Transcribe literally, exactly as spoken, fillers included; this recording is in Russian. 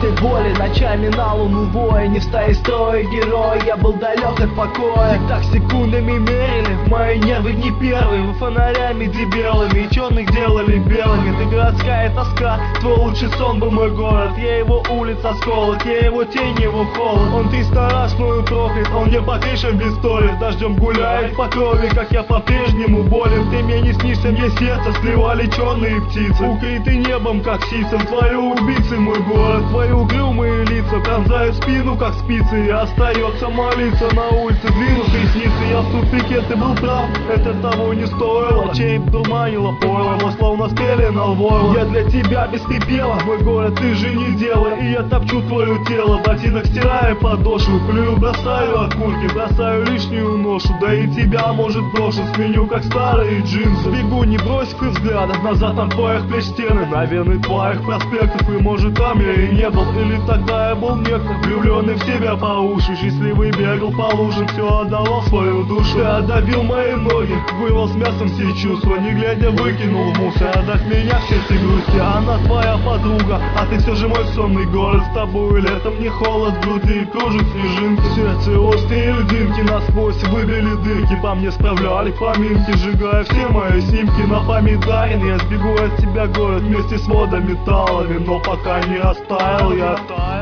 этой боли, ночами на луну воя. Не встая из строя, герой, я был далек от покоя. Так секундами мерили, мои нервы не первые. Вы фонарями дебелыми и черных делали белыми. Ты городская тоска, твой лучший сон был мой город. Я его улица осколок, я его тень, его холод. Он триста раз мною проклят, он не по крышам без столик. Дождем гуляет по крови, как я по-прежнему болен. Ты мне не снишься, мне сердце сливали черные птицы. Укрытый небом, как ситцем, твои убийцы, мой город. Твои угрюмые лица пронзают спину, как спицы. И остается молиться на улице, двинув ресницы. Я в тупике, ты был прав, это того не стоило. Череп дурманило пойло, но словно спеленал войло. Я для тебя без припева, мой город, ты же не делай. И я топчу твое тело, в ботинок стираю подошву. Плюю, бросаю окурки, бросаю лишнюю ношу. Да и тебя, может, брошу, сменю, как старые джинсы. Бегу, не бросив и взгляда, назад на твоих плеч стены, наверное, твоих проспектов. И может, там я и не был, или тогда я был некто, влюбленный в себя по уши. Счастливый бегал по лужам, все отдавал свою душу. Ты отдавил мои ноги, вырвал с мясом все чувства, не глядя выкинул в мусор. Отдав меня все эти грусти, она твоя подруга, а ты все же мой сонный город. С тобой летом не холод, в груди кружит снежинки. В сердце острые льдинки, насквозь выбили дырки. По мне справляли поминки, сжигая все мои снимки. На память дарен, я сбегу от тебя, город, вместе с водометаллами. Но пока не растаял я.